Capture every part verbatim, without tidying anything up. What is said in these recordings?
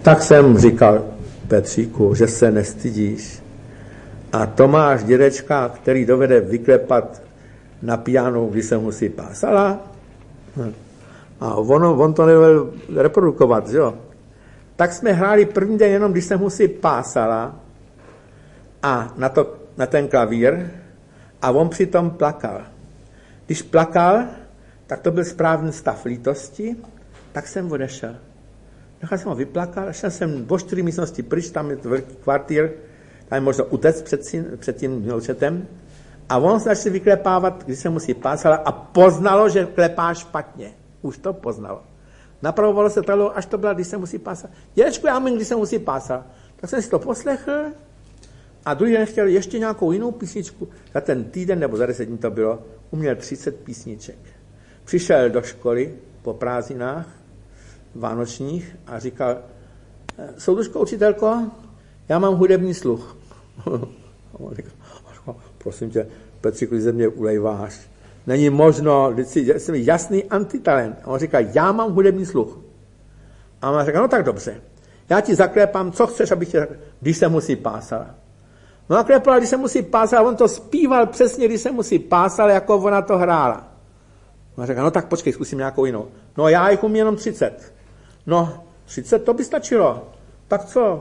Tak jsem říkal Petříku, že se nestydíš. A Tomáš dědečka, který dovede vyklepat na pianu, když se mu sypá sala, a on, on to nedovedl reprodukovat, že jo. Tak jsme hráli první den jenom, když se mu sypá sala a na, to, na ten klavír a on přitom plakal. Když plakal, tak to byl správný stav lítosti, tak jsem odešel. Nechal jsem ho vyplakal, šel jsem do čtyři místnosti pryč, tam je to velký kvartír, tam je možno utec před, před tím milčetem a on se začal vyklepávat, když se musí pásala a poznalo, že klepá špatně. Už to poznalo. Napravovalo se to, až to bylo, když se musí pásat. Dědečku, já mím, když se musí pásat. Tak jsem si to poslechl a druhý den chtěl ještě nějakou jinou písničku. Za ten týden nebo za deset dní to bylo, uměl třicet písniček. Přišel do školy po prázdninách vánočních a říkal, soudružko, učitelko, já mám hudební sluch. A on říkal, prosím tě, Petříku, ze mě ulejváš. Není možno, jsem jasný antitalent. A on říká, já mám hudební sluch. A on říká, no tak dobře, já ti zaklépám, co chceš, abych tě zaklépal, když se musí pásat. No a klepala, když se musí pásat, a on to zpíval přesně, když se musí pásat, jako ona to hrála. On říká, no tak počkej, zkusím nějakou jinou. No já jich umím jenom třicet. No, třicet to by stačilo. Tak co?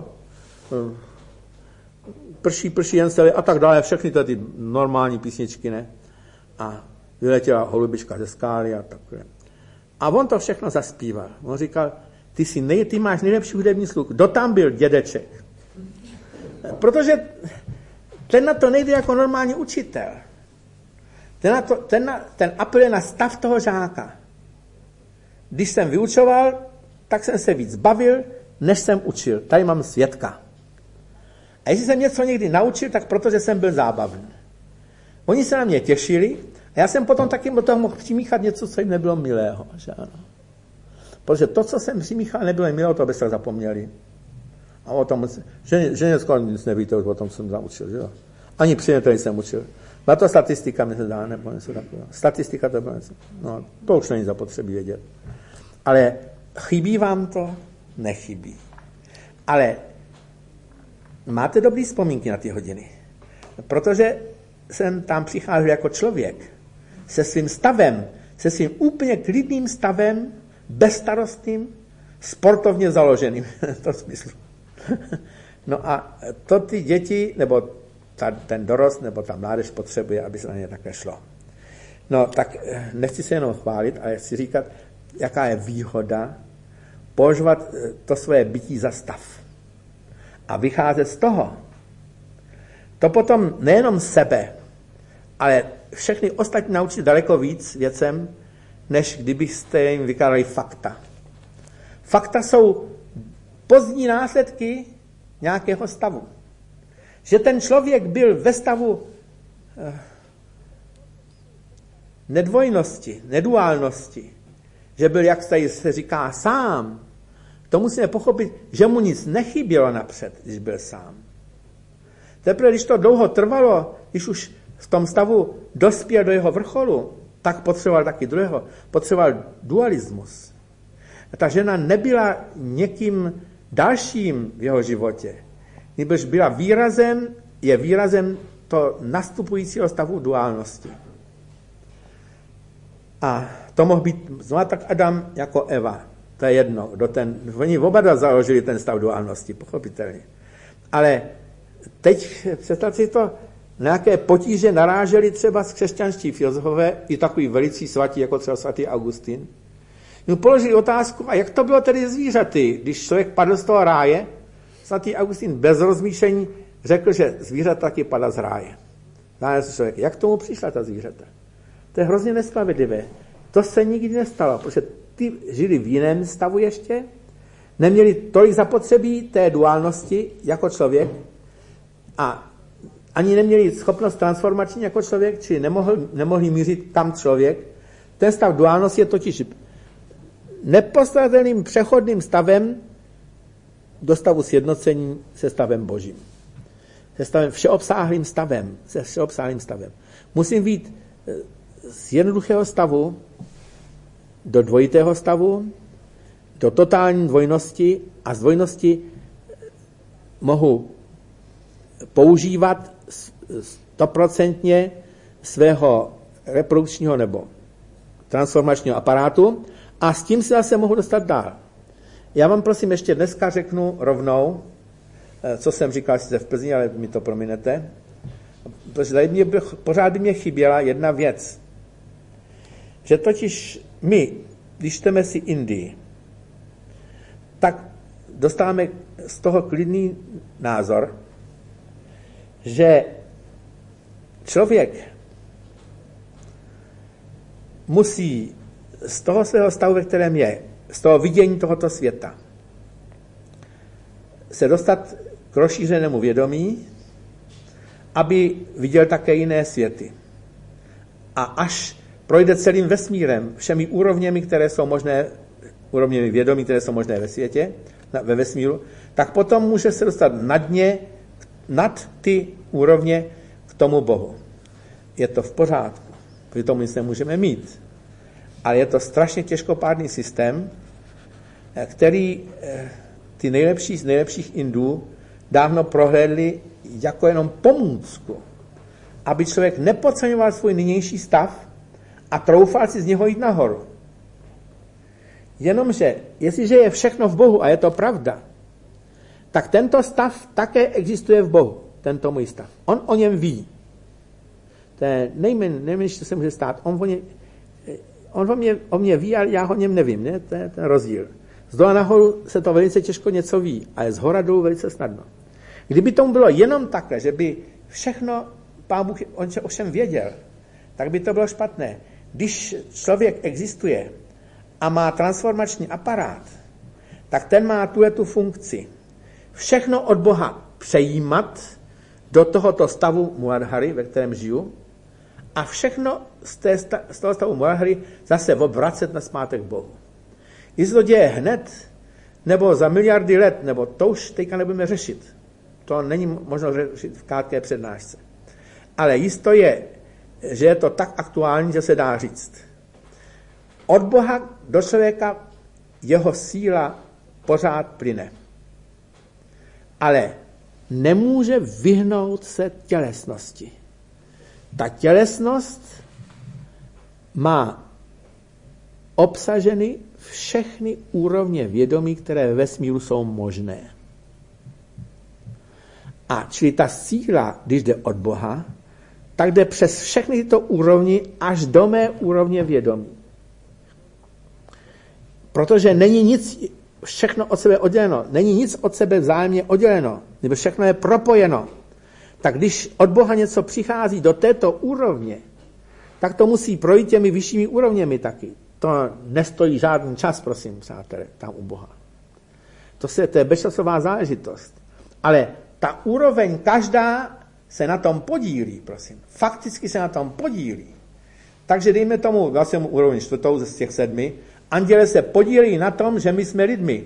Prší, prší, jen se a tak dále, všechny ty normální písničky, ne? A vyletěla holubička ze skály a takhle. A on to všechno zaspíval. On říkal, ty, jsi nej, ty máš nejlepší hudební sluch. Kdo tam byl? Dědeček. Protože ten na to nejde jako normální učitel. Ten, na to, ten, na, ten apeluje na stav toho žáka. Když jsem vyučoval, tak jsem se víc bavil, než jsem učil. Tady mám svědka. A jestli jsem něco někdy naučil, tak protože jsem byl zábavný. Oni se na mě těšili a já jsem potom taky do toho mohl přimíchat něco, co jim nebylo milého. Že ano. Protože to, co jsem přimíchal, nebylo milého, to by se zapomněli. A o tom, že, že skoro nic nevíte o tom, co jsem naučil. Že jo? Ani přijete, jsem učil. Na to statistika mi se dá, nebo něco takového. Statistika to bylo něco. No, to už není zapotřebí vědět. Ale chybí vám to? Nechybí. Ale máte dobrý vzpomínky na ty hodiny. Protože jsem tam přicházel jako člověk se svým stavem, se svým úplně klidným stavem, bezstarostným, sportovně založeným. v tom smyslu. No a to ty děti, nebo ta, ten dorost, nebo ta mládež potřebuje, aby se na ně takhle šlo. No tak nechci se jenom chválit, ale chci říkat, jaká je výhoda považovat to svoje bytí za stav. A vycházet z toho. To potom nejenom sebe, ale všechny ostatní naučit daleko víc věcem, než kdybyste jim vykládali fakta. Fakta jsou pozdní následky nějakého stavu. Že ten člověk byl ve stavu eh, nedvojnosti, neduálnosti, že byl, jak se říká, sám, to musíme pochopit, že mu nic nechybělo napřed, když byl sám. Teprve, když to dlouho trvalo, když už v tom stavu dospěl do jeho vrcholu, tak potřeboval taky druhého, potřeboval dualismus. A ta žena nebyla někým dalším v jeho životě, nebož byla výrazem, je výrazem to nastupujícího stavu duálnosti. A to mohl být znovu tak Adam jako Eva. To je jedno. Kdo ten, oni oba dva založili ten stav duálnosti, pochopitelně. Ale teď představte si to, nějaké potíže naráželi třeba z křesťanští filozofové, i takový velicí svatí, jako třeba svatý Augustin. Mu položili otázku, a jak to bylo tedy zvířaty, když člověk padl z toho ráje? Svatý Augustin bez rozmýšlení řekl, že zvířata taky padá z ráje. Záleží člověk, jak tomu přišla ta zvířata? To je hrozně nespravedlivé. To se nikdy nestalo, protože ty žili v jiném stavu ještě, neměli tolik zapotřebí té duálnosti jako člověk a ani neměli schopnost transformační jako člověk, či nemohli, nemohli mířit tam člověk. Ten stav duálnosti je totiž nepostradatelným přechodným stavem do stavu sjednocení se stavem Božím. Se stavem všeobsáhlým stavem. Se všeobsáhlým stavem. Musím být z jednoduchého stavu do dvojitého stavu, do totální dvojnosti a z dvojnosti mohu používat stoprocentně svého reprodukčního nebo transformačního aparátu a s tím se zase mohu dostat dál. Já vám prosím ještě dneska řeknu rovnou, co jsem říkal sice v Plzni, ale mi to prominete, protože tady mě, pořád by mě chyběla jedna věc. Že totiž my, když čteme si Indii, tak dostáváme z toho klidný názor, že člověk musí z toho svého stavu, ve kterém je, z toho vidění tohoto světa, se dostat k rozšířenému vědomí, aby viděl také jiné světy. A až projde celým vesmírem, všemi úrovněmi, které jsou možné, úrovněmi vědomí, které jsou možné ve světě, ve vesmíru, tak potom může se dostat na dně, nad ty úrovně k tomu Bohu. Je to v pořádku, protože tomu nic nemůžeme mít. Ale je to strašně těžkopádný systém, který ty nejlepší z nejlepších Indů dávno prohlédli jako jenom pomůcku, aby člověk nepodceňoval svůj nynější stav a troufal si z něho jít nahoru. Jenomže, jestliže je všechno v Bohu a je to pravda, tak tento stav také existuje v Bohu, tento můj stav. On o něm ví. To je nejmen, nejmenší, co se může stát. On o, ně, on o, mě, o mě ví, ale já o něm nevím. Ne? To je ten rozdíl. Z dola nahoru se to velice těžko něco ví, a je z hora dolů velice snadno. Kdyby tomu bylo jenom takhle, že by všechno Pán Bůh o všem věděl, tak by to bylo špatné. Když člověk existuje a má transformační aparát, tak ten má tuhletu funkci. Všechno od Boha přejímat do tohoto stavu Muladhary, ve kterém žiju, a všechno z, té, z toho stavu Muladhary zase odvracet nazpátek Bohu. Jestli to děje hned, nebo za miliardy let, nebo to už teďka nebudeme řešit. To není možno řešit v krátké přednášce. Ale jisto je, že je to tak aktuální, že se dá říct. Od Boha do člověka jeho síla pořád plyne. Ale nemůže vyhnout se tělesnosti. Ta tělesnost má obsaženy všechny úrovně vědomí, které ve vesmíru jsou možné. A čili ta síla, když jde od Boha, tak jde přes všechny tyto úrovni až do mé úrovně vědomí. Protože není nic, všechno od sebe odděleno, není nic od sebe vzájemně odděleno, nebo všechno je propojeno. Tak když od Boha něco přichází do této úrovně, tak to musí projít těmi vyššími úrovněmi taky. To nestojí žádný čas, prosím, přátelé, tam u Boha. To, se, to je bezčasová záležitost. Ale ta úroveň každá se na tom podílí, prosím. Fakticky se na tom podílí. Takže dejme tomu vlastně úroveň čtvrtou z těch sedmi. Anděle se podílí na tom, že my jsme lidmi.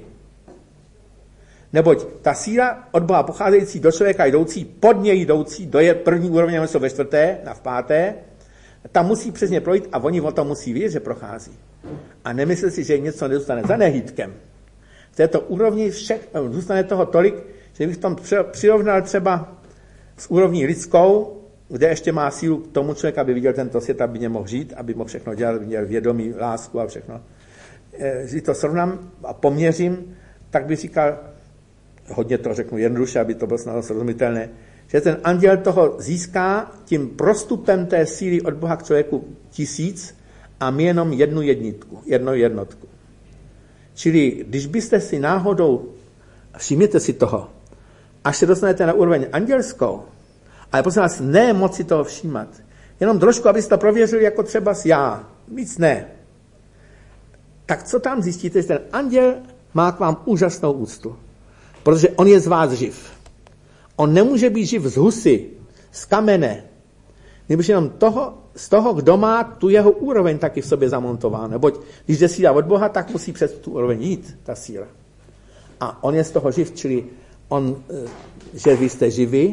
Neboť ta síla od Boha pocházející do člověka jdoucí, pod něj jdoucí, do je první úrovně, jsou ve čtvrté, na v páté, tam musí přesně projít a oni o tom musí vědět, že prochází. A nemyslet si, že něco nezůstane za nehýtkem. V této úrovni všech, zůstane toho tolik, že bych tom přirovnal třeba s úrovní lidskou, kde ještě má sílu k tomu člověk, aby viděl tento svět, aby mě mohl žít, aby mohl všechno dělat, aby měl vědomí, lásku a všechno. Když to srovnám a poměřím, tak bych říkal, hodně to řeknu jednoduše, aby to bylo snadno srozumitelné, že ten anděl toho získá tím prostupem té síly od Boha k člověku tisíc a my jenom jednu jednitku, jednu jednotku. Čili když byste si náhodou, všimněte si toho, až se dostanete na úroveň andělskou, ale prosím vás, ne moc si toho všímat, jenom trošku, abyste to prověřili jako třeba s já, víc ne. Tak co tam zjistíte, že ten anděl má k vám úžasnou úctu, protože on je z vás živ. On nemůže být živ z husy, z kamene, nebo jenom toho, z toho, kdo má tu jeho úroveň taky v sobě zamontováno. Neboť když jde síla od Boha, tak musí přes tu úroveň jít, ta síla. A on je z toho živ, čili on, že vy jste živi,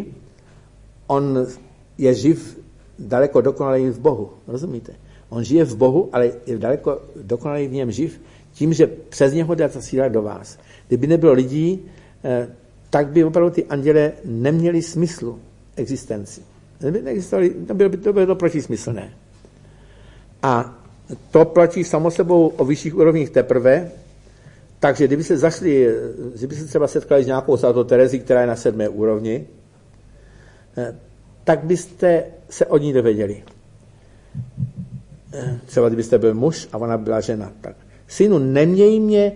on je živ daleko dokonalý v Bohu. Rozumíte? On žije v Bohu, ale je daleko dokonalý v něm živ tím, že přes něho jde ta síla do vás. Kdyby nebylo lidí, tak by opravdu ty anděle neměli smyslu existenci. To bylo by to, bylo to protismyslné. A to platí samo sebou o vyšších úrovních teprve, takže kdyby se zašli, kdyby se třeba setkali s nějakou svatou Terezí, která je na sedmé úrovni, tak byste se od ní dověděli. Třeba kdybyste byl muž a ona byla žena. Tak. Synu, neměj mě,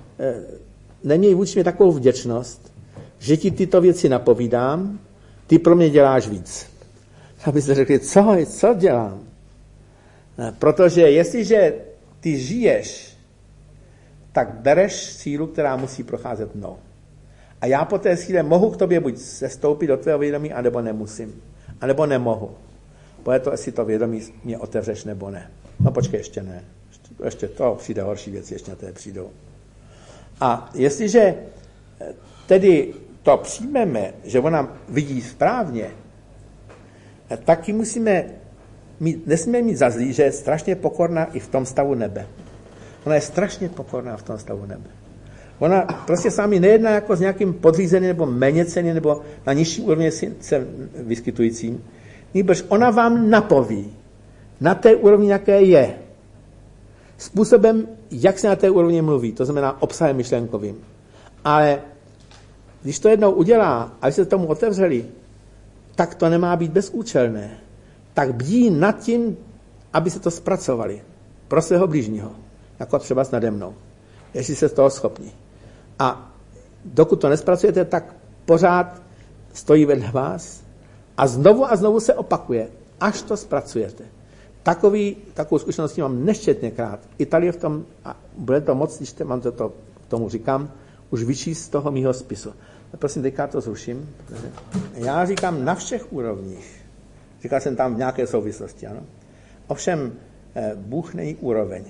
neměj vůči mě takovou vděčnost, že ti tyto věci napovídám, ty pro mě děláš víc. Abyste řekli, co, co dělám? Protože jestliže ty žiješ, tak bereš sílu, která musí procházet mnou. A já po té síle mohu k tobě buď sestoupit do tvého vědomí, anebo nemusím. Anebo nemohu. Bude to, jestli to vědomí mě otevřeš, nebo ne. No počkej, ještě ne. Ještě, ještě to přijde horší věci, ještě na té přijdou. A jestliže tedy to přijmeme, že ona vidí správně, taky musíme mít, nesmíme mít za zlý, že je strašně pokorná i v tom stavu nebe. Ona je strašně pokorná v tom stavu nebe. Ona prostě sami nejedná jako s nějakým podřízeným nebo méněcenným nebo na nižší úrovni se vyskytujícím. Nýbrž ona vám napoví na té úrovni, jaké je. Způsobem, jak se na té úrovni mluví, to znamená obsahem myšlenkovým. Ale když to jednou udělá a vy se tomu otevřeli, tak to nemá být bezúčelné. Tak bdí nad tím, aby se to zpracovali pro svého blížního, jako třeba nade mnou, jestli se z toho schopni. A dokud to nespracujete, tak pořád stojí vedle vás a znovu a znovu se opakuje, až to zpracujete. Takový, takovou zkušenost mám nesčetněkrát. Itálie v tom, a bude to moc, když te, mám to, to tomu říkám, už vyčíst z toho mýho spisu. Prosím, teďka to zruším. Já říkám na všech úrovních. Říkal jsem tam v nějaké souvislosti, ano. Ovšem, Bůh není úroveň.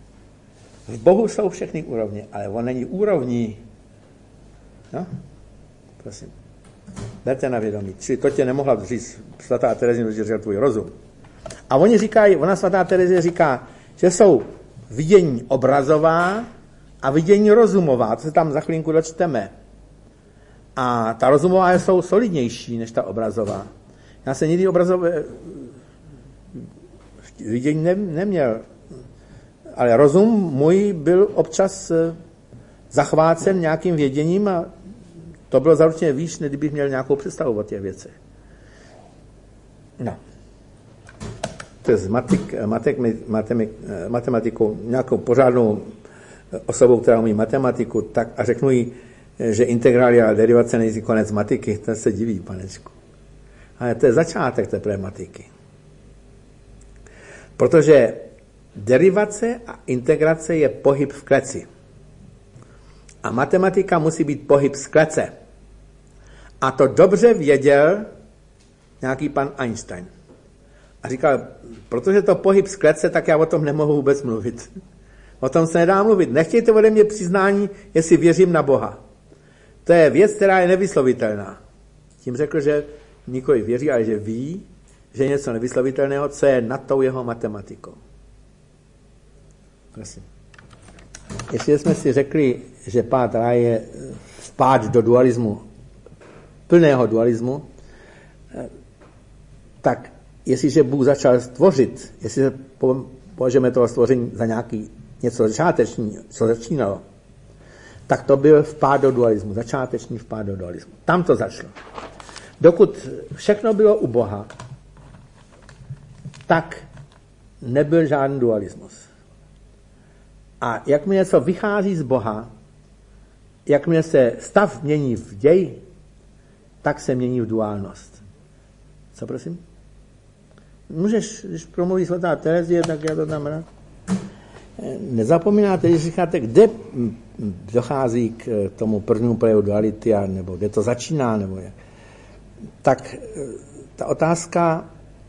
V Bohu jsou všechny úrovně, ale on není úrovní. No, prosím. Berte na vědomí. Čili to tě nemohla říct svatá Terezína, že říká tvůj rozum. A oni říkají, ona svatá Terezína říká, že jsou vidění obrazová a vidění rozumová. To se tam za chvilinku dočteme. A ta rozumová jsou solidnější než ta obrazová. Já se nikdy obrazové vidění ne, neměl. Ale rozum můj byl občas zachvácen nějakým věděním a to bylo zaručeně výš, než kdybych měl nějakou představu o těch věcech. No. To je s matik, matek, matemik, matematikou, nějakou pořádnou osobou, která umí matematiku, tak a řeknu jí, že integrály a derivace nejsou konec matiky, to se diví, panečku. Ale to je začátek té problematiky. Protože derivace a integrace je pohyb v kleci. A matematika musí být pohyb z klece. A to dobře věděl nějaký pan Einstein. A říkal, protože to pohyb z klece, tak já o tom nemohu vůbec mluvit. O tom se nedá mluvit. Nechtějte ode mě přiznání, jestli věřím na Boha. To je věc, která je nevyslovitelná. Tím řekl, že nikoli věří, ale že ví, že je něco nevyslovitelného, co je nad tou jeho matematikou. Prosím. Jestli jsme si řekli, že pád ráje je vpád do dualismu, plného dualismu, tak jestliže Bůh začal stvořit, jestli se považujeme toho stvoření za nějaký něco začáteční, co začínalo, tak to byl vpád do dualismu, začáteční vpád do dualismu. Tam to začalo. Dokud všechno bylo u Boha, tak nebyl žádný dualismus. A jakmile něco vychází z Boha, jakmile se stav mění v děj, tak se mění v duálnost. Co prosím? Můžeš, když promluví svatá Terezie, tak já to tam rád. Nezapomínáte, když říkáte, kde dochází k tomu prvnímu projevu duality, nebo kde to začíná, nebo jak. Tak ta otázka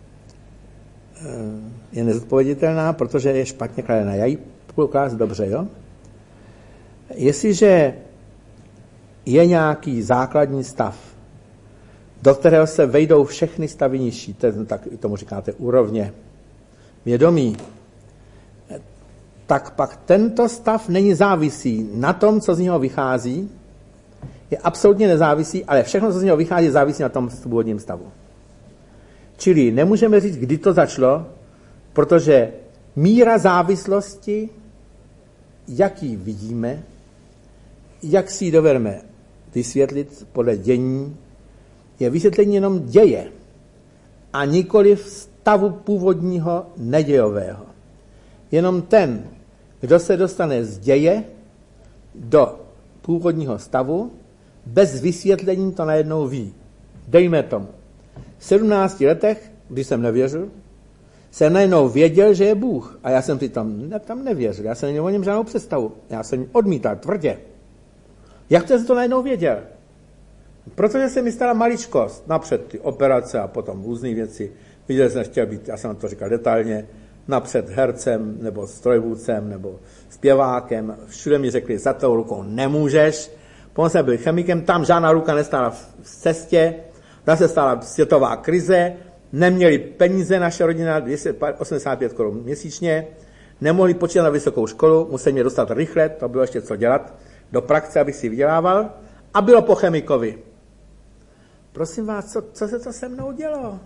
je nezodpověditelná, protože je špatně kladená. Já ji budu klást dobře, jo? Jestliže je nějaký základní stav, do kterého se vejdou všechny stavy nižší, tak tomu říkáte úrovně vědomí, tak pak tento stav není závisí na tom, co z něho vychází, je absolutně nezávisí, ale všechno, co z něho vychází, závisí na tom původním stavu. Čili nemůžeme říct, kdy to začalo, protože míra závislosti, jak ji vidíme, jak si ji dovedeme vysvětlit podle dění, je vysvětlení jenom děje a nikoli stavu původního nedějového. Jenom ten, kdo se dostane z děje do původního stavu, bez vysvětlení to najednou ví. Dejme tomu. V sedmnácti letech, když jsem nevěřil, jsem najednou věděl, že je Bůh. A já jsem přitom ne, tam nevěřil. Já jsem neměl o něm žádnou představu. Já jsem odmítal tvrdě. Jak jsem to najednou věděl? Protože se mi stala maličkost. Napřed ty operace a potom různé věci. Viděl jsem, chtěl být, já jsem to říkal detailně, napřed hercem, nebo strojvůdcem, nebo zpěvákem. Všude mi řekli, za tou rukou nemůžeš. Potom jsem byl chemikem, tam žádná ruka nestála v cestě. Tam se stala světová krize, neměli peníze naše rodina, dvě stě osmdesát pět korun měsíčně, nemohli počítat na vysokou školu, museli mě dostat rychle, to bylo ještě co dělat, do praxe, abych si vydělával, a bylo po chemikovi. Prosím vás, co, co se to se mnou dělo?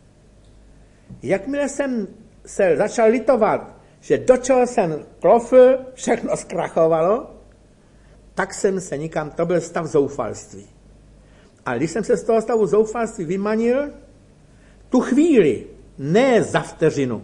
Jakmile jsem se začal litovat, že do čeho jsem klofl, všechno zkrachovalo, tak jsem se nikam, to byl stav zoufalství. A když jsem se z toho stavu zoufalství vymanil, tu chvíli, ne za vteřinu,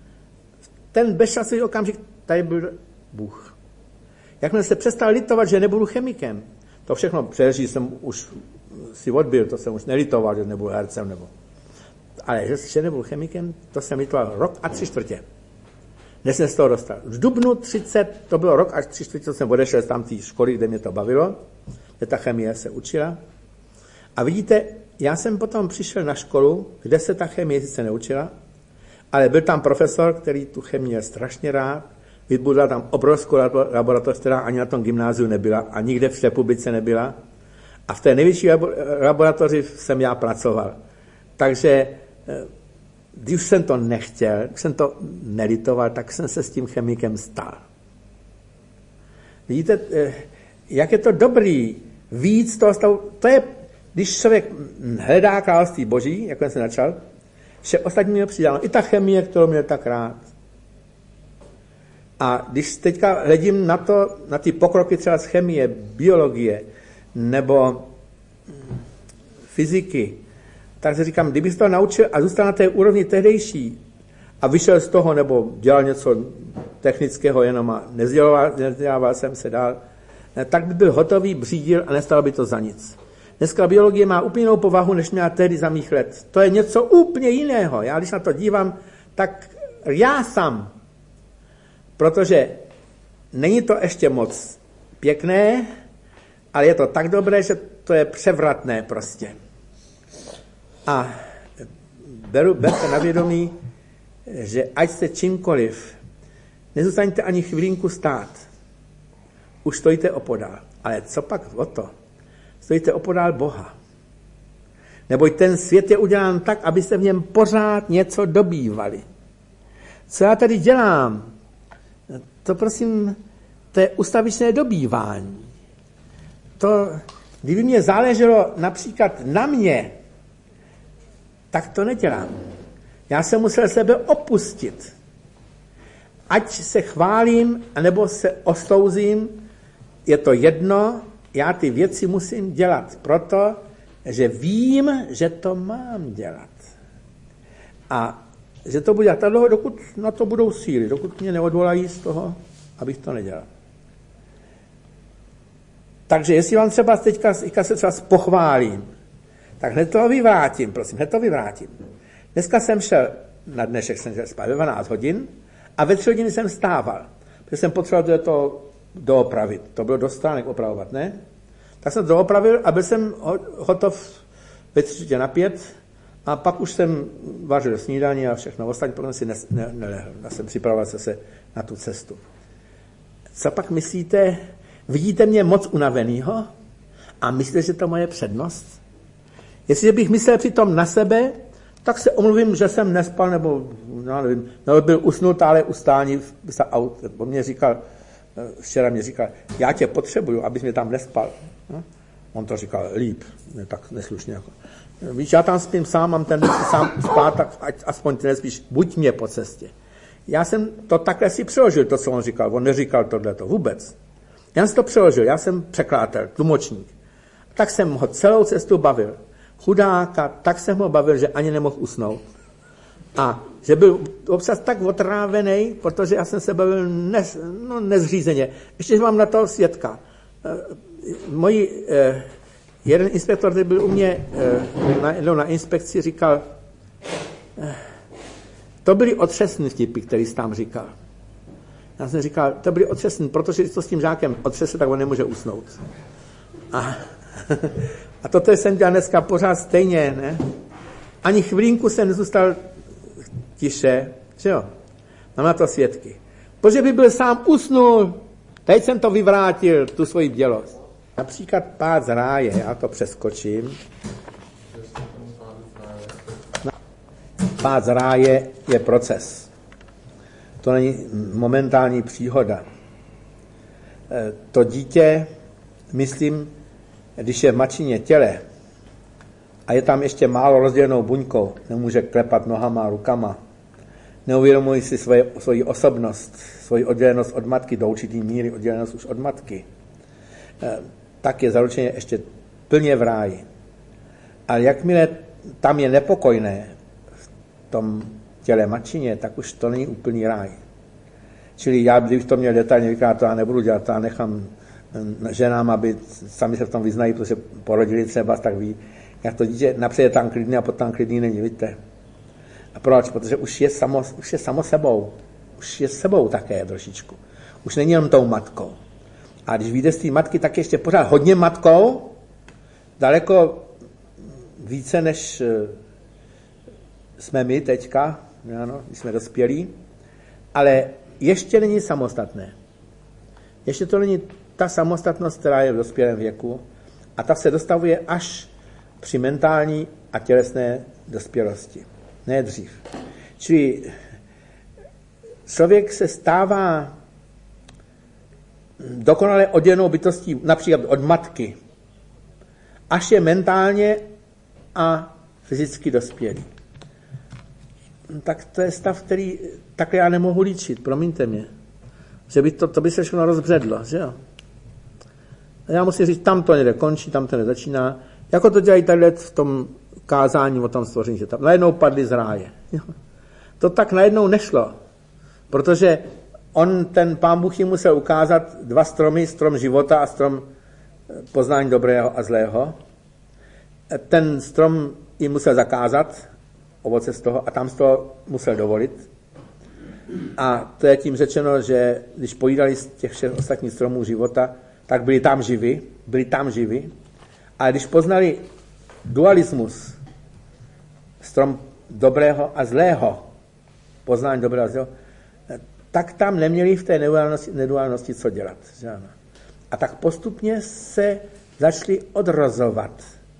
ten bezčasový okamžik, tady byl Bůh. Jakmile se přestal litovat, že nebudu chemikem, to všechno přeží jsem už si odbil, to jsem už nelitoval, že nebudu hercem, nebo. Ale že nebudu chemikem, to jsem litoval rok a tři čtvrtě. Než jsem z toho dostal. V dubnu třicet, to bylo rok a tři čtvrtě, co jsem odešel z tamtý školy, kde mě to bavilo, kde ta chemie se učila. A vidíte, já jsem potom přišel na školu, kde se ta chemie sice neučila, ale byl tam profesor, který tu chemii měl strašně rád, vybudoval tam obrovskou laboratoř, která ani na tom gymnáziu nebyla a nikde v republice nebyla. A v té největší laboratoři jsem já pracoval. Takže když jsem to nechtěl, když jsem to nelitoval, tak jsem se s tím chemikem stal. Vidíte, jak je to dobrý víc toho stavu, to je, když člověk hledá království Boží, jako jsem začal, že ostatní mě přidáno. I ta chemie, kterou měl tak rád. A když teďka hledím na to, na ty pokroky třeba z chemie, biologie nebo fyziky, tak si říkám, kdyby se to naučil a zůstal na té úrovni tehdejší a vyšel z toho, nebo dělal něco technického jenom a nevzdělával jsem se dál, tak by byl hotový, břídil a nestalo by to za nic. Dneska biologie má úplně jinou povahu, než měla tehdy za mých let. To je něco úplně jiného. Já když na to dívám, tak já sám. Protože není to ještě moc pěkné, ale je to tak dobré, že to je převratné prostě. A beru, berte na vědomí, že ať jste čímkoliv, nezůstaňte ani chvilinku stát. Už stojíte opodál. Ale co pak o to? Stojíte opodál Boha. Neboť ten svět je udělán tak, abyste v něm pořád něco dobývali. Co já tady dělám? To prosím, to je ustavičné dobývání. To, kdyby mě záleželo například na mě, tak to nedělám. Já jsem musel sebe opustit. Ať se chválím, anebo se ostouzím, je to jedno, já ty věci musím dělat, proto, že vím, že to mám dělat. A že to bude tak dlouho, dokud na to budou síly, dokud mě neodvolají z toho, abych to nedělal. Takže jestli vám třeba teďka, teďka se třeba pochválím, tak hned to vyvrátím, prosím, hned to vyvrátím. Dneska jsem šel, na dnešek jsem šel spát ve dvanáct hodin a ve tři hodiny jsem stával, protože jsem potřeboval to doopravit. To bylo dost stránek opravovat, ne? Tak jsem to doopravil a byl jsem hotov ve tři na pět a pak už jsem vařil snídaní a všechno ostatní, potom si ne, ne, nelehl. Já jsem připravoval se na tu cestu. Co pak myslíte? Vidíte mě moc unavenýho a myslíte, že to moje přednost? Jestliže bych myslel přitom na sebe, Tak se omluvím, že jsem nespal, nebo já nevím, nebo byl usnut, ale ustání za aut. On mě říkal, včera mě říkal, já tě potřebuju, abys mě tam nespal. On to říkal líp, ne tak neslušně. Jako. Víš, já tam spím sám, mám ten sám spát, tak ať aspoň ty nespíš, buď mě po cestě. Já jsem to takhle si přeložil, to, co on říkal. On neříkal tohleto vůbec. Já jsem to přeložil, já jsem překladatel, tlumočník. Tak jsem ho celou cestu bavil. Chudáka, tak jsem ho bavil, že ani nemohl usnout. A že byl občas tak otrávený, protože já jsem se bavil nez, no, nezřízeně. Ještě mám na to svědka. Moji, eh, jeden inspektor, který byl u mě eh, na, na inspekci, říkal, eh, to byly otřesný vtipy, který jsi tam říkal. Já jsem říkal, to byly otřesný, protože když to s tím žákem otřese, tak on nemůže usnout. A, a toto jsem dělal dneska pořád stejně, ne? Ani chvilinku jsem nezůstal tiše, že jo? Mám na to svědky. Protože by byl sám usnul, teď jsem to vyvrátil, tu svoji bdělost. Například pád z ráje, já to přeskočím. Pád z ráje je proces. To není momentální příhoda. To dítě, myslím, když je v matčině těle a je tam ještě málo rozdělenou buňkou, nemůže klepat nohama, rukama, neuvědomuje si svoje, svoji osobnost, svoji oddělenost od matky, do určitý míry oddělenost už od matky, tak je zaručeně ještě plně v ráji. Ale jakmile tam je nepokojné v tom těle matčině, tak už to není úplný ráj. Čili já, když to měl detailně vykládat, to já nebudu dělat, to já nechám ženám, aby sami se v tom vyznají, protože porodili třeba, tak ví, jak to dítě napřed je tam klidný a potom klidný není, víte. A proč? Protože už je samo, už je samo sebou. Už je sebou také trošičku. Už není jenom tou matkou. A když vyjde z té matky, tak ještě pořád hodně matkou, daleko více, než jsme my teďka, ano, když jsme dospělí, ale ještě není samostatné. Ještě to není ta samostatnost, která je v dospělém věku, a ta se dostavuje až při mentální a tělesné dospělosti. Ne dřív. Čili člověk se stává dokonale oddělenou bytostí například od matky, až je mentálně a fyzicky dospělý. Tak to je stav, který takhle já nemohu líčit, promiňte mě. Že by to, to by se všechno rozbředlo, že jo? A já musím říct, tam to někde končí, tam to nezačíná. Jako to dělají tady v tom kázání o tom stvoření, že tam najednou padli z ráje. Jo? To tak najednou nešlo, protože on, ten Pán Bůh jim musel ukázat dva stromy, strom života a strom poznání dobrého a zlého. Ten strom jim musel zakázat, ovoce z toho, a tam z toho musel dovolit. A to je tím řečeno, že když pojídali z těch všech ostatních stromů života, tak byli tam živi, byli tam živi. A když poznali dualismus, strom dobrého a zlého, poznání dobrého a zlého, tak tam neměli v té neduálnosti, neduálnosti co dělat. Že ano? A tak postupně se začali odrozovat.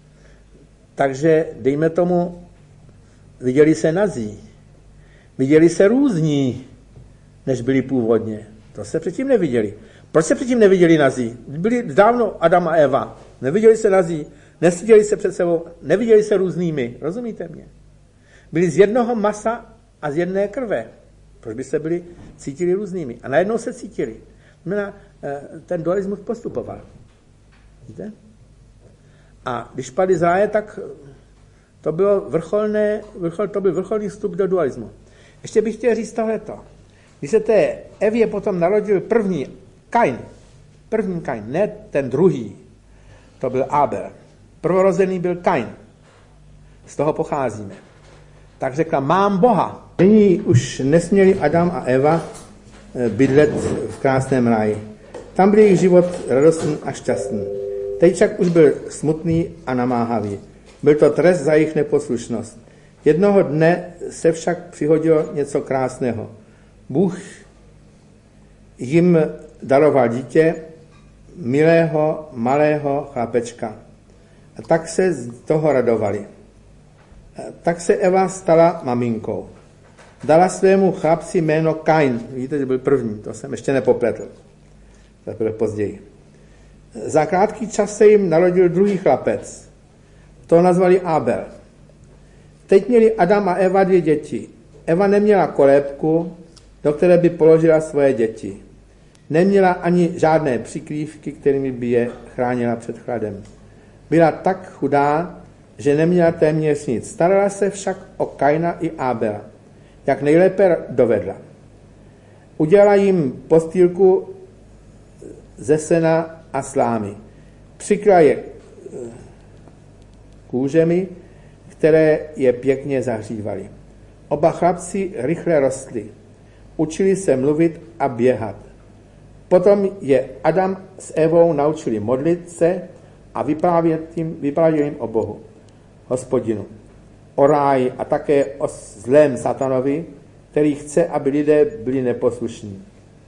Takže, dejme tomu, viděli se nazí, viděli se různí, než byli původně. To se předtím neviděli. Proč se předtím neviděli nazí? Byli dávno Adam a Eva. Neviděli se nazí, nestyděli se před sebou, neviděli se různými. Rozumíte mě? Byli z jednoho masa a z jedné krve. Proč by se byli cítili různými? A najednou se cítili. Znamená, ten dualismus postupoval. Víte? A když padli z ráje, tak to bylo vrcholné, vrchol, to byl vrcholný vstup do dualismu. Ještě bych chtěl říct tohleto. Když se té Evě potom narodil první Kain, první Kain, ne ten druhý, to byl Abel. Prvorozený byl Kain. Z toho pocházíme. Tak řekla, mám Boha. Nyní už nesměli Adam a Eva bydlet v krásném ráji. Tam byl jejich život radostný a šťastný. Teď však už byl smutný a namáhavý. Byl to trest za jejich neposlušnost. Jednoho dne se však přihodilo něco krásného. Bůh jim daroval dítě, milého, malého chlapečka. A tak se z toho radovali. Tak se Eva stala maminkou. Dala svému chlapci jméno Kain. Víte, že byl první, to jsem ještě nepopletl. Teprve později. Za krátký čas se jim narodil druhý chlapec. To nazvali Abel. Teď měli Adam a Eva dvě děti. Eva neměla kolébku, do které by položila svoje děti. Neměla ani žádné přikrývky, kterými by je chránila před chladem. Byla tak chudá, že neměla téměř nic. Starala se však o Kaina i Abela, jak nejlépe dovedla. Udělala jim postýlku ze sena a slámy. Přikryla je kůžemi, které je pěkně zahřívaly. Oba chlapci rychle rostli. Učili se mluvit a běhat. Potom je Adam s Evou naučili modlit se a vyprávět jim, vyprávět jim o Bohu, Hospodinu, o ráji a také o zlém satanovi, který chce, aby lidé byli neposlušní.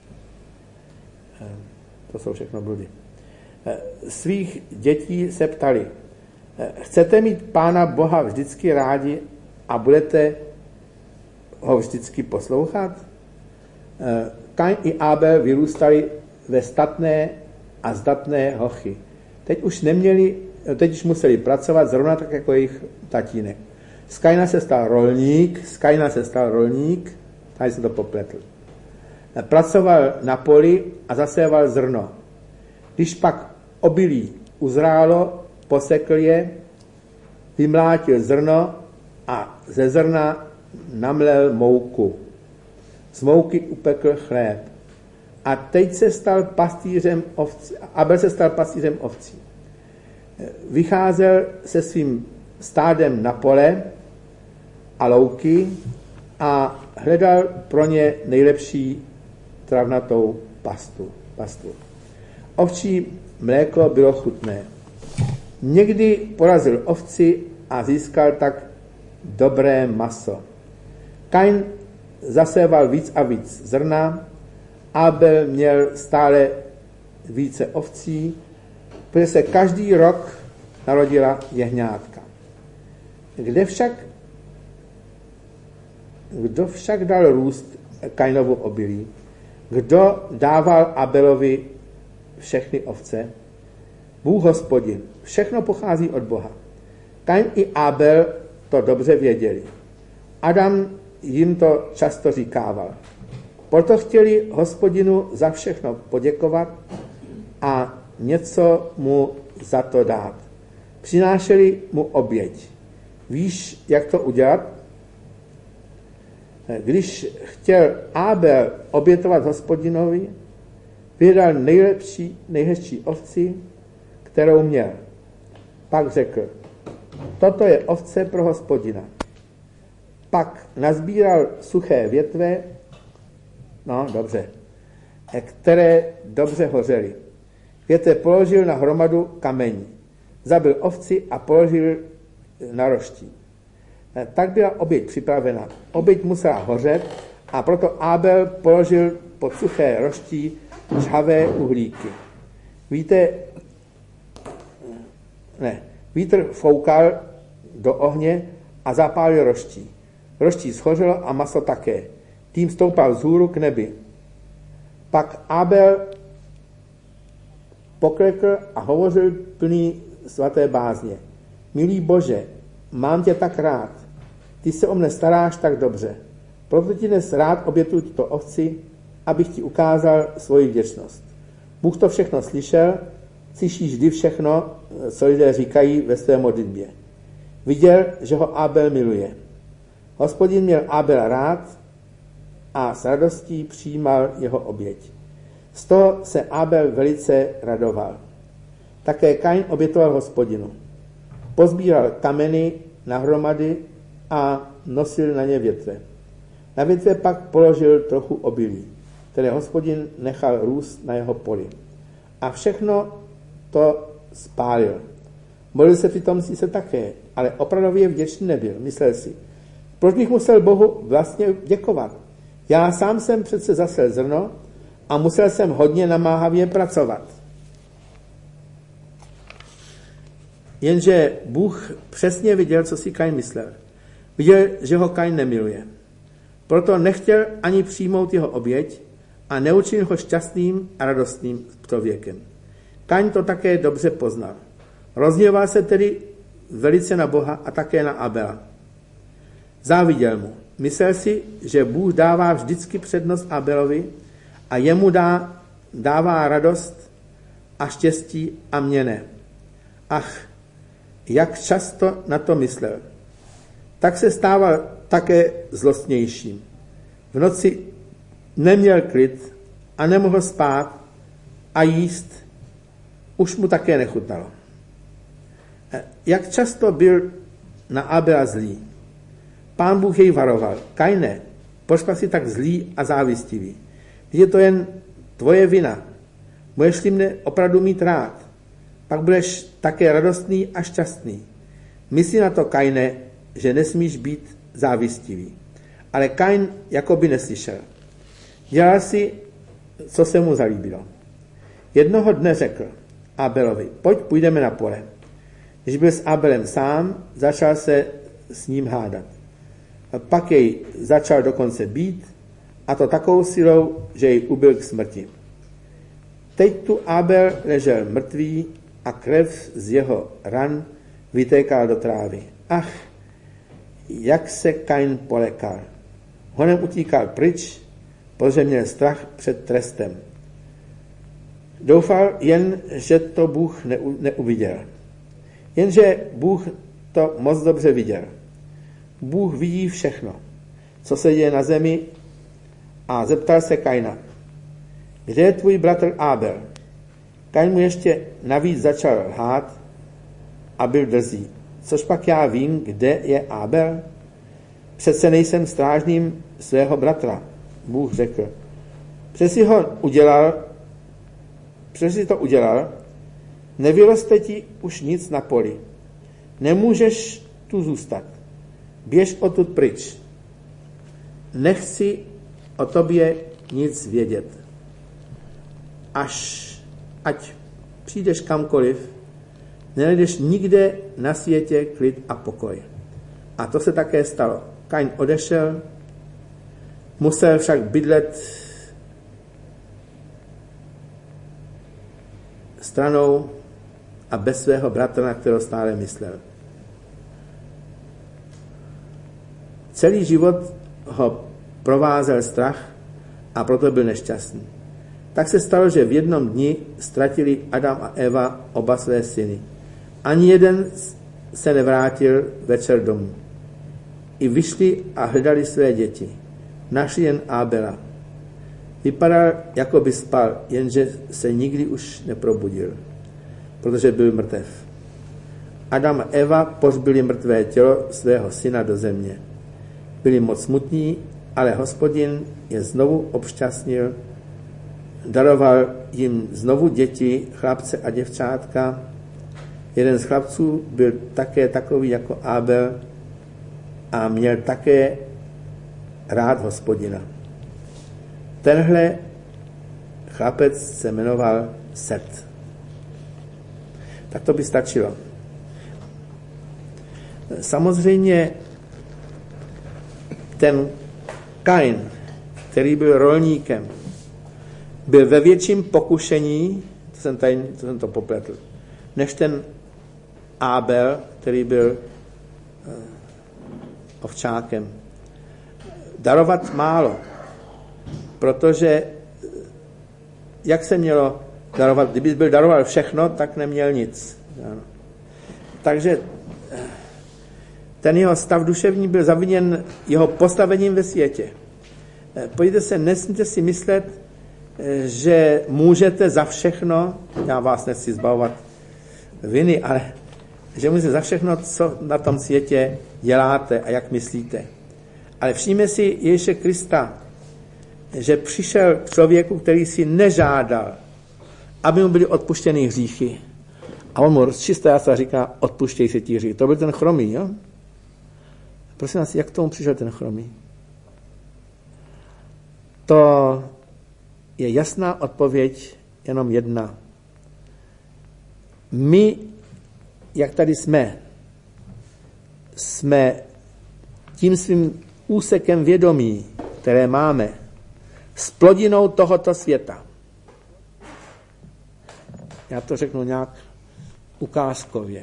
To jsou všechno bludy. Svých dětí se ptali, chcete mít Pána Boha vždycky rádi a budete ho vždycky poslouchat? Kain i Abel vyrůstali ve statné a zdatné hochy. Teď už neměli, teď už museli pracovat zrovna tak jako jejich tatínek. Z Kaina se stal rolník, z Kaina se stal rolník, tady se to popletl. Pracoval na poli a zaséval zrno. Když pak obilí uzrálo, posekl je, vymlátil zrno a ze zrna namlel mouku. Z mouky upekl chléb. A teď se stal pastýřem ovcí. Abel se stal pastýřem ovcí. Vycházel se svým stádem na pole a louky a hledal pro ně nejlepší travnatou pastu. pastu. Ovčí mléko bylo chutné. Někdy porazil ovci a získal tak dobré maso. Kain zaséval víc a víc zrna, Abel měl stále více ovcí, protože se každý rok narodila jehňátka. Kde však, kdo však dal růst Kainovu obilí? Kdo dával Abelovi všechny ovce? Bůh Hospodin. Všechno pochází od Boha. Kain i Abel to dobře věděli. Adam jim to často říkával. Proto chtěli Hospodinu za všechno poděkovat a něco mu za to dát. Přinášeli mu oběť. Víš, jak to udělat? Když chtěl Abel obětovat Hospodinovi, vydal nejlepší, nejhezčí ovci, kterou měl. Pak řekl, toto je ovce pro Hospodina. Pak nazbíral suché větve, no dobře, které dobře hořely. Větve položil na hromadu kamení. Zabil ovci a položil na roští. Tak byla oběť připravena. Oběť musela hořet a proto Abel položil pod suché roští žhavé uhlíky. Víte, ne, vítr foukal do ohně a zapálil roští. Roští schořelo a maso také. Tím stoupal vzhůru k nebi. Pak Abel poklekl a hovořil plný svaté bázně. Milý Bože, mám tě tak rád. Ty se o mne staráš tak dobře. Proto ti dnes rád obětuji tuto ovci, abych ti ukázal svoji vděčnost. Bůh to všechno slyšel, slyší vždy všechno, co lidé říkají ve své modlitbě. Viděl, že ho Abel miluje. Hospodin měl Abela rád a s radostí přijímal jeho oběť. Z toho se Abel velice radoval. Také Kain obětoval Hospodinu. Pozbíral kameny na hromady a nosil na ně větve. Na větve pak položil trochu obilí, které Hospodin nechal růst na jeho poli. A všechno to spálil. Modlil se přitom si se také, ale opravdově vděčný nebyl. Myslel si, proč bych musel Bohu vlastně děkovat? Já sám jsem přece zasel zrno a musel jsem hodně namáhavě pracovat. Jenže Bůh přesně viděl, co si Kain myslel. Viděl, že ho Kain nemiluje. Proto nechtěl ani přijmout jeho oběť a neučinil ho šťastným a radostným člověkem. Kain to také dobře poznal. Rozhněval se tedy velice na Boha a také na Abela. Záviděl mu. Myslel si, že Bůh dává vždycky přednost Abelovi a jemu dá, dává radost a štěstí a mě ne. Ach, jak často na to myslel. Tak se stával také zlostnějším. V noci neměl klid a nemohl spát a jíst už mu také nechutnalo. Jak často byl na Abela zlý. Pán Bůh jej varoval. Kaine, proč pak si tak zlý a závistivý? Je to jen tvoje vina. Budeš-li mne opravdu mít rád, pak budeš také radostný a šťastný. Myslí na to, Kaine, že nesmíš být závistivý. Ale Kain jako by neslyšel. Dělal si, co se mu zalíbilo. Jednoho dne řekl Abelovi, pojď, půjdeme na pole. Když byl s Abelem sám, začal se s ním hádat. A pak jej začal dokonce bít, a to takovou silou, že jej ubil k smrti. Teď tu Abel ležel mrtvý a krev z jeho ran vytékala do trávy. Ach, jak se Kain polekal. Honem utíkal pryč, protože měl strach před trestem. Doufal jen, že to Bůh neuviděl. Jenže Bůh to moc dobře viděl. Bůh vidí všechno, co se děje na zemi, a zeptal se Kaina, kde je tvůj bratr Abel? Kain mu ještě navíc začal lhát a byl drzý. Což pak já vím, kde je Abel? Přece nejsem strážným svého bratra. Bůh řekl, přeci ho udělal, přeci to udělal, nevyroste ti už nic na poli. Nemůžeš tu zůstat. Běž odtud pryč. Nechci o tobě nic vědět. Až, ať přijdeš kamkoliv, nenajdeš nikde na světě klid a pokoj. A to se také stalo. Kain odešel, musel však bydlet stranou a bez svého bratra, na kterého stále myslel. Celý život ho provázel strach a proto byl nešťastný. Tak se stalo, že v jednom dni ztratili Adam a Eva oba své syny. Ani jeden se nevrátil večer domů. I vyšli a hledali své děti. Našli jen Abela. Vypadal, jako by spal, jenže se nikdy už neprobudil, protože byl mrtev. Adam a Eva pohřbili mrtvé tělo svého syna do země. Byli moc smutní, ale Hospodin je znovu obšťastnil, daroval jim znovu děti, chlapce a děvčátka. Jeden z chlapců byl také takový jako Abel a měl také rád Hospodina. Tenhle chlapec se jmenoval Set. Tak to by stačilo. Samozřejmě ten Kain, který byl rolníkem, byl ve větším pokušení, to jsem, tady, to jsem to popletl, než ten Abel, který byl ovčákem. Darovat málo, protože jak se mělo darovat, kdyby byl daroval všechno, tak neměl nic. Takže ten jeho stav duševní byl zaviněn jeho postavením ve světě. Pojďte se, nesmíte si myslet, že můžete za všechno, já vás nechci zbavovat viny, ale že můžete za všechno, co na tom světě děláte a jak myslíte. Ale všimněte si Ježíše Krista, že přišel k člověku, který si nežádal, aby mu byly odpuštěny hříchy. A on mu rozčistá a říká, odpuštěj si ti hříchy. To byl ten chromý, jo? Prosím vás, jak k tomu přišel ten chromý? To je jasná odpověď, jenom jedna. My, jak tady jsme, jsme tím svým úsekem vědomí, které máme, s plodinou tohoto světa. Já to řeknu nějak ukázkově.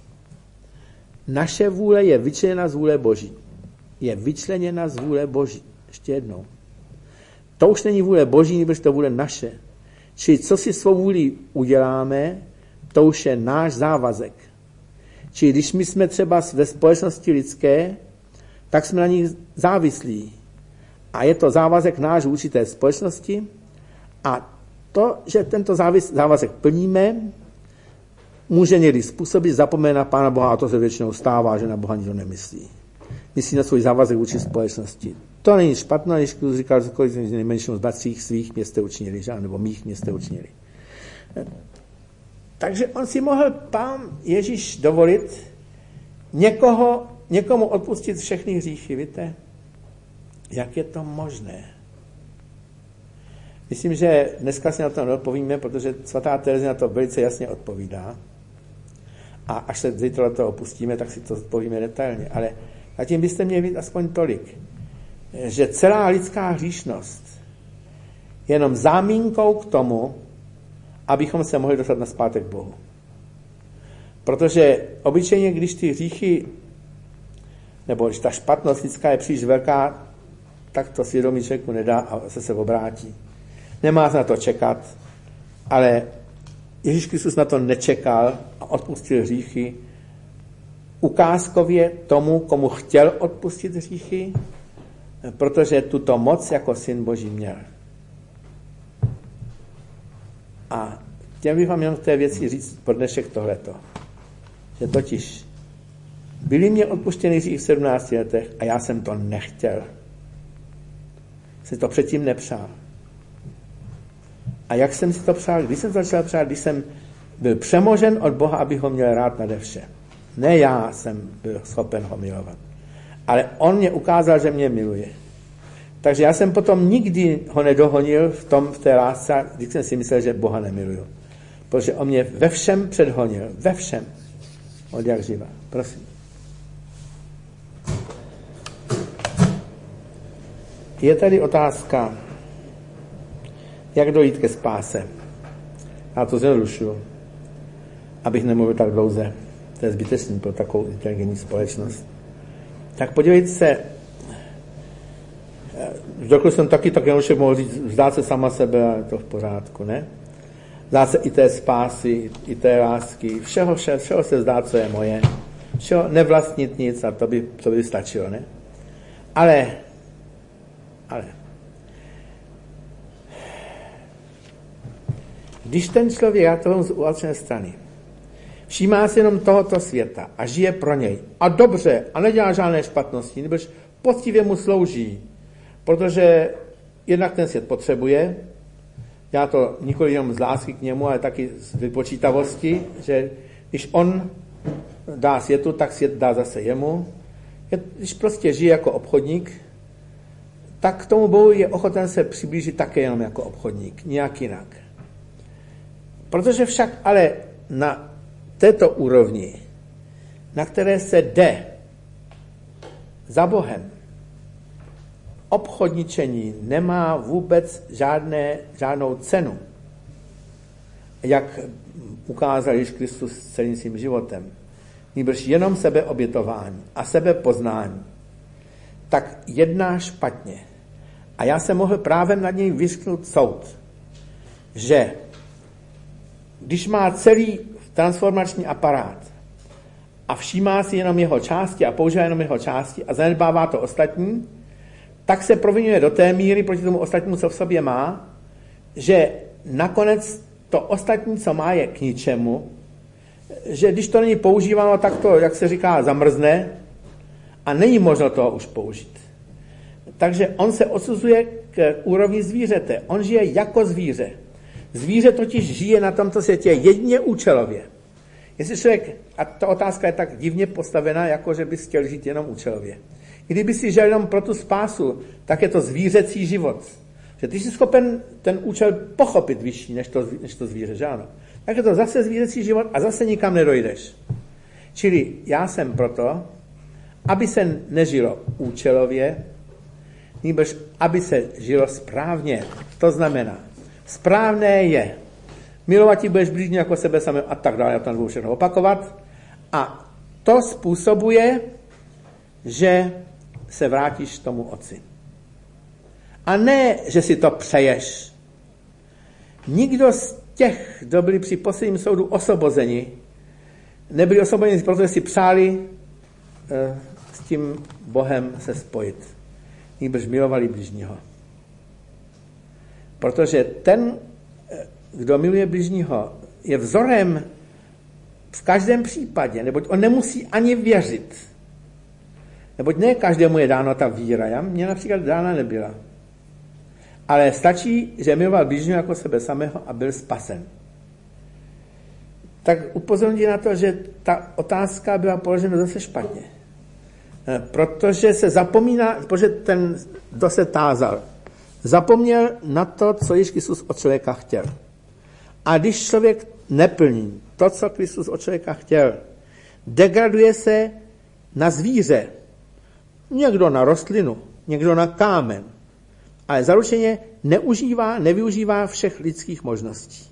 Naše vůle je vyčleněna z vůle Boží. Je vyčleněna z vůle Boží. Ještě jednou. To už není vůle Boží, nebož to vůle naše. Čili co si svou vůli uděláme, to už je náš závazek. Čili když my jsme třeba ve společnosti lidské, tak jsme na nich závislí. A je to závazek náš vůči té společnosti a to, že tento závis, závazek plníme, může někdy způsobit zapomenout na Pána Boha a to se většinou stává, že na Boha nikdo nemyslí. Myslí na svůj závazek vůči společnosti. To není špatné, když říkal, kolik nejmenším z bratřích svých mě jste učinili, že? Nebo mých mě jste učinili. Takže on si mohl Pán Ježíš dovolit někoho, někomu odpustit všechny hříchy, víte? Jak je to možné? Myslím, že dneska si na to neodpovíme, protože svatá Tereza na to velice jasně odpovídá. A až se zítra to opustíme, tak si to odpovíme detailně. Ale zatím byste měli vidět aspoň tolik, že celá lidská hříšnost je jenom zámínkou k tomu, abychom se mohli dostat nazpátek k Bohu. Protože obyčejně, když ty hříchy, nebo když ta špatnost lidská je příliš velká, tak to svědomí člověku nedá a se se obrátí. Nemá se na to čekat, ale Ježíš Kristus na to nečekal a odpustil hříchy ukázkově tomu, komu chtěl odpustit hříchy, protože tuto moc jako syn Boží měl. A chtěl bych vám jenom v té věci říct pro dnešek tohleto. Že totiž byli mě odpuštěni hříchy v sedmnácti letech a já jsem to nechtěl. Jsem to předtím nepřál. A jak jsem si to přál? Když jsem to začal přát? Když jsem byl přemožen od Boha, abych ho měl rád nade vše. Ne já jsem byl schopen ho milovat. Ale on mě ukázal, že mě miluje. Takže já jsem potom nikdy ho nedohonil v tom, v té lásce, když jsem si myslel, že Boha nemiluju. Protože on mě ve všem předhonil. Ve všem. Od jak živa. Prosím. Je tady otázka, jak dojít ke spáse. Já to zjednodušuju, abych nemluvil tak dlouze. To je zbytečný pro takovou inteligentní společnost. Tak podívejte se, dokud jsem taky tak jednoduše mohl říct, vzdát se sama sebe a je to v pořádku, ne? Vzdát se i té spásy, i té lásky, všeho, všeho, všeho se vzdát, co je moje. Všeho nevlastnit nic a to by, to by stačilo, ne? Ale, ale, když ten člověk, já to vím z uvalčené strany, všímá si jenom tohoto světa a žije pro něj a dobře a nedělá žádné špatnosti, nebož poctivě mu slouží, protože jednak ten svět potřebuje, já to nikoli jenom z lásky k němu, ale taky z vypočítavosti, že když on dá světu, tak svět dá zase jemu. Když prostě žije jako obchodník, tak k tomu Bohu je ochoten se přiblížit také jenom jako obchodník, nijak jinak. Protože však ale na této úrovni, na které se jde za Bohem, obchodničení nemá vůbec žádné, žádnou cenu, jak ukázal Ježíš Kristus celým svým životem. Nýbrž jenom sebeobětování a sebepoznání. Tak jedná špatně. A já jsem mohl právem nad něj vyřknout soud, že když má celý transformační aparát a všímá si jenom jeho části a používá jenom jeho části a zanedbává to ostatní, tak se provinuje do té míry proti tomu ostatnímu, co v sobě má, že nakonec to ostatní, co má, je k ničemu, že když to není používáno, tak to, jak se říká, zamrzne a není možno toho už použít. Takže on se odsuzuje k úrovni zvířete. On žije jako zvíře. Zvíře totiž žije na tomto světě jedině účelově. Jestli člověk, a ta otázka je tak divně postavená, jako že bys chtěl žít jenom účelově. Kdyby si žil jenom pro tu spásu, tak je to zvířecí život. Že ty jsi schopen ten účel pochopit vyšší než to, než to zvíře, že ano? Tak je to zase zvířecí život a zase nikam nedojdeš. Čili já jsem proto, aby se nežilo účelově, nýbrž aby se žilo správně. To znamená, správné je milovat ti budeš blížně jako sebe samého a tak dále, já to nebudu všechno opakovat. A to způsobuje, že se vrátíš k tomu otci. A ne, že si to přeješ. Nikdo z těch, kdo byli při posledním soudu osvobozeni, nebyli osvobozeni, protože si přáli e, s tím Bohem se spojit. Nýbrž milovali bližního. Protože ten, kdo miluje bližního, je vzorem v každém případě, neboť on nemusí ani věřit. Neboť ne každému je dáno ta víra. Já, mně například dána nebyla. Ale stačí, že miloval bližního jako sebe samého a byl spasen. Tak upozorňuji na to, že ta otázka byla položena zase špatně. Protože se zapomíná, protože ten, kdo se tázal, zapomněl na to, co již Kristus od člověka chtěl. A když člověk neplní to, co Kristus od člověka chtěl, degraduje se na zvíře. Někdo na rostlinu, někdo na kámen. Ale zaručeně neužívá, nevyužívá všech lidských možností.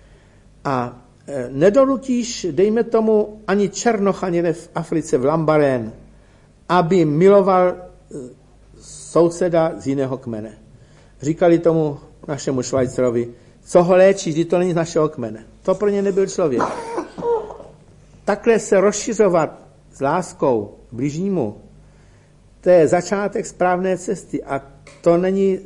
A e, nedonutíš, dejme tomu, ani černocha někde v Africe, v Lambarén, aby miloval e, souseda z jiného kmene. Říkali tomu našemu Švajcerovi, co ho léčí, když to není z našeho kmene. To pro ně nebyl člověk. Takhle se rozšiřovat s láskou k bližnímu, to je začátek správné cesty a to není,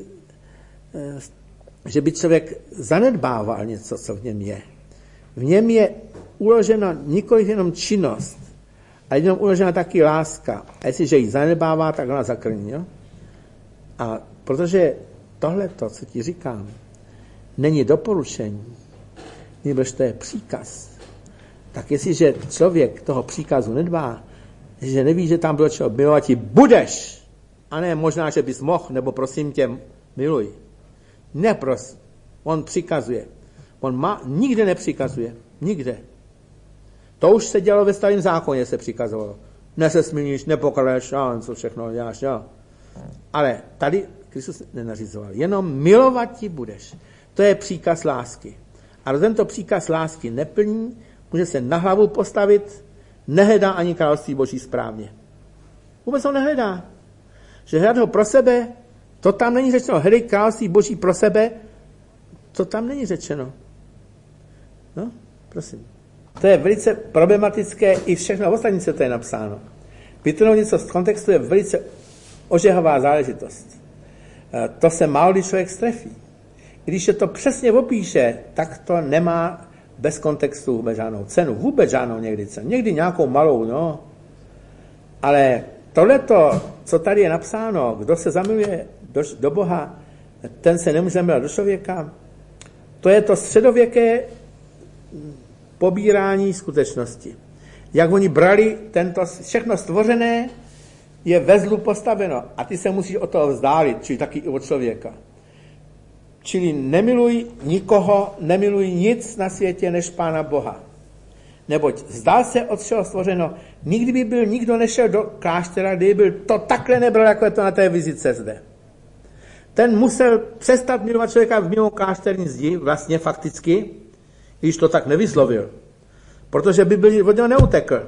že by člověk zanedbával něco, co v něm je. V něm je uložena nikoliv jenom činnost, ale jenom uložena taky láska. A jestliže ji zanedbává, tak ona zakrní. Jo? A protože tohleto, co ti říkám, není doporučení, nebož to je příkaz, tak jestliže člověk toho příkazu nedbá, že neví, že tam bylo čeho milovat ti budeš, a ne možná, že bys mohl, nebo prosím tě, miluj. Nepros. On přikazuje. On má, nikde nepřikazuje. Nikde. To už se dělo ve starém zákoně, se přikazovalo. Nesesmilníš, nepokradeš, a co všechno děláš, jo. Ale tady Kristus nenařizoval. Jenom milovat ti budeš. To je příkaz lásky. A tento příkaz lásky neplní, může se na hlavu postavit, nehledá ani království Boží správně. Vůbec ho nehledá. Že hledat ho pro sebe, to tam není řečeno. Hledej království Boží pro sebe, to tam není řečeno. No, prosím. To je velice problematické, i všechno v ostatní se to je napsáno. Vytrhnout něco z kontextu je velice ožehavá záležitost. To se málo kdy člověk strefí. I když je to přesně opíše, tak to nemá bez kontextu vůbec žádnou cenu. Vůbec žádnou někdy cenu. Někdy nějakou malou, no. Ale tohleto, co tady je napsáno, kdo se zamiluje do, do Boha, ten se nemůže zamilovat do člověka, to je to středověké pobírání skutečnosti. Jak oni brali tento, všechno stvořené je ve zlu postaveno a ty se musíš od toho vzdálit, čili taky i od člověka. Čili nemiluj nikoho, nemiluj nic na světě než Pána Boha. Neboť vzdal se od všeho stvořeno. Nikdy by byl nikdo nešel do kláštera, kdyby byl to takhle nebral, jako je to na té vizice zde. Ten musel přestat milovat člověka v mimo klášterní zdi, vlastně fakticky, když to tak nevyslovil. Protože by byl od něho neutekl.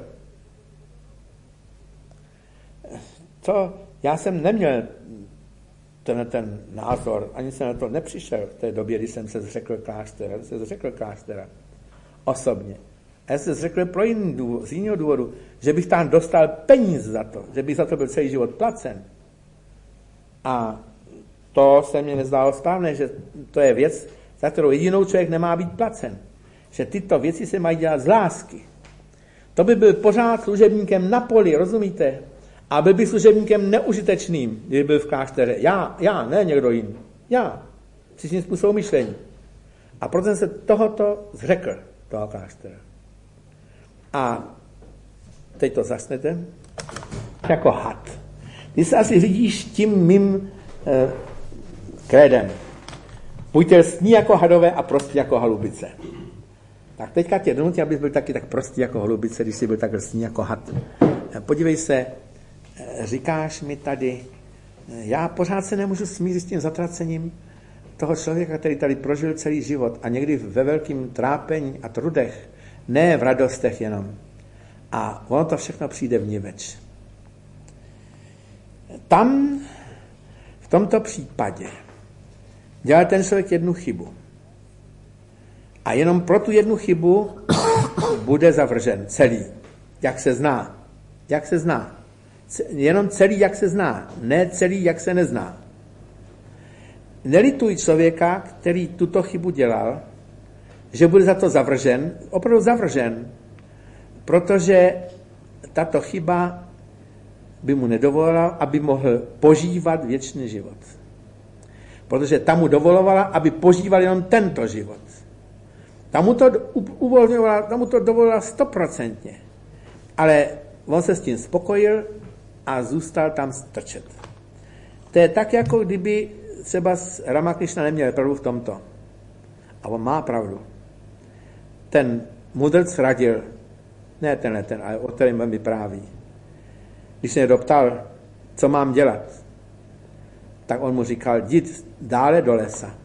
To, já jsem neměl ten, ten názor, ani jsem na to nepřišel v té době, když jsem se zřekl kláštera. Když jsem se zřekl kláštera osobně. A já jsem se zřekl pro jiný důvod, z jiného důvodu, že bych tam dostal peníze za to, že bych za to byl celý život placen. A to se mně nezdálo správné, že to je věc, za kterou jedinou člověk nemá být placen. Že tyto věci se mají dělat z lásky. To by byl pořád služebníkem na poli, rozumíte? A byl by služebníkem neužitečným, kdyby byl v klášteře. Já, já, ne někdo jiný. Já. Při svým způsobem myšlení. A proto jsem se tohoto zřekl, toho kláštera. A teď to zasnete jako had. Ty se asi řídíš tím mým eh, krédem. Buďte lstní jako hadové a prostí jako holubice. Tak teďka tě donutí, abys byl taky tak prostý jako holubice, když jsi byl tak lstní jako had. Podívej se, říkáš mi tady, já pořád se nemůžu smířit s tím zatracením toho člověka, který tady prožil celý život a někdy ve velkém trápení a trudech, ne v radostech jenom. A ono to všechno přijde vniveč. Tam, v tomto případě, dělá ten člověk jednu chybu. A jenom pro tu jednu chybu bude zavržen celý, jak se zná. Jak se zná. Jenom celý, jak se zná. Ne celý, jak se nezná. Nelituj člověka, který tuto chybu dělal, že bude za to zavržen, opravdu zavržen, protože tato chyba by mu nedovolila, aby mohl požívat věčný život. Protože ta mu dovolovala, aby požíval jenom tento život. Ta mu to uvolňovala, ta mu to dovolila stoprocentně. Ale on se s tím spokojil a zůstal tam strčet. To je tak, jako kdyby třeba Ramakrishna neměl pravdu v tomto. A on má pravdu. Ten mudrc radil, ne tenhle ten, ale o kterém vám vypráví. Když se někdo ptal, co mám dělat, tak on mu říkal, jít dále do lesa.